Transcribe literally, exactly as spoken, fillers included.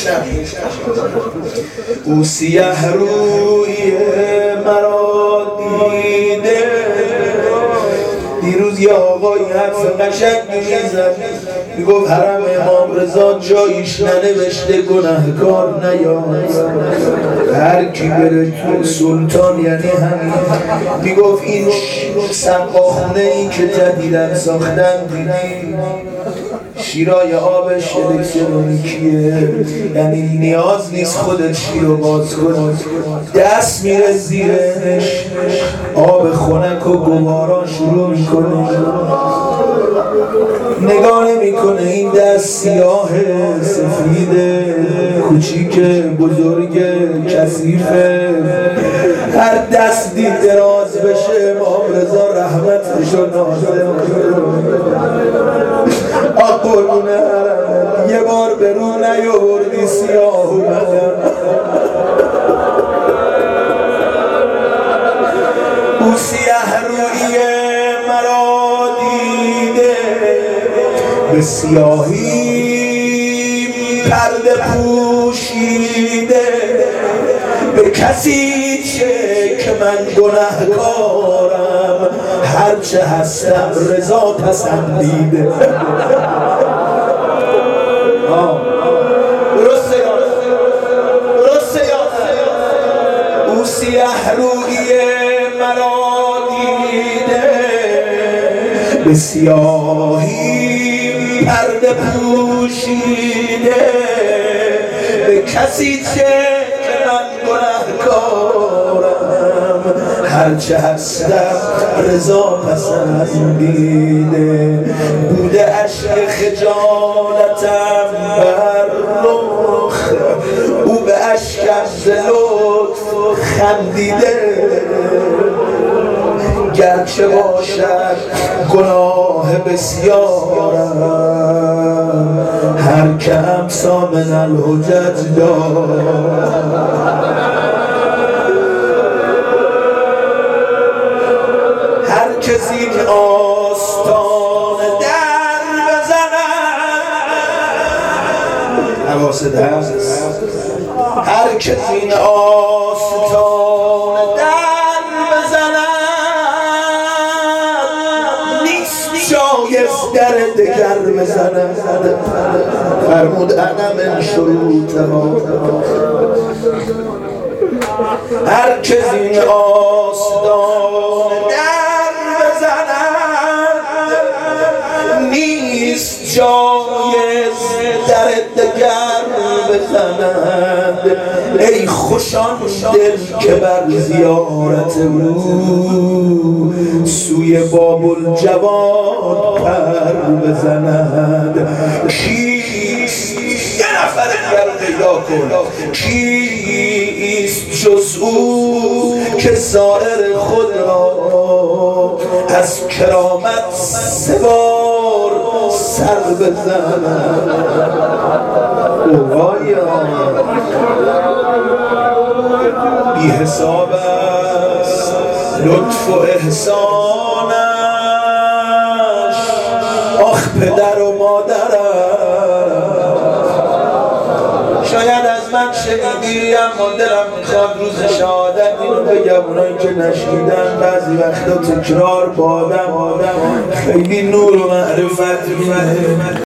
او سیه روی مرا دیده. دیروز یه آقایی حرف قشنگی میزد، میگفت حرم امام رضا جاییش ننوشته گناهکار نیاد، هر کی بره تو سلطان یعنی همین. میگفت این سقاخونه ای که جدیدن ساختن دیدی شیرای آبش الکترونیکیه، یعنی نیاز نیست خودت شیر رو باز کنی، دست میره زیرش آب خنک و گوارا شروع میکنه، نگاه نمیکنه این دست سیاه سفید کوچیک بزرگ کثیفه، هر دستی دراز بشه امام رضا رحمتشو نازل قربونه حرمت. یه بار به رو نیاوردی سیاه اومدم. او سیاه روی مرا دیده، به سیاهی پرده پوشیده، به کسی چه که من گناهکارم هرچه هستم رضا پسندیده. درسته درسته او سیاه روی مرا دیده، به سیاهی پرده پوشیده، به کسی چه که من گناهکارم هرچه هستم رضا پسندیده. بوده عشق خجالتم بر رخ، او به عشقم ز لطف خندیده، گرچه باشد گناه بسیارم هر که امسا من الحجج دارم. هر کسی این آستان در بزند، حواست هست، هر کسی این آستان در بزند نیست شایست در دگر بزند. فرمود انا من شروطها. هر کسی این آستان در بزند نیست جایز در دگر بزند. ای خوشان دل که بر زیارت او سوی باب الجواد پر بزند. کیست یه نفر دیگر پیدا کن، کیست جز او که سایر خود را از کرامت سه بار سر بزند. بی حساب است لطف و احسانش، آخ پدر و مادرم. شاید از من شنیدی اما دلم میخواد روز شهادت اینو بگم اونایی که نشنیدن بعضی وقتا تکرار با آدم خیلی نور و معرفت میده.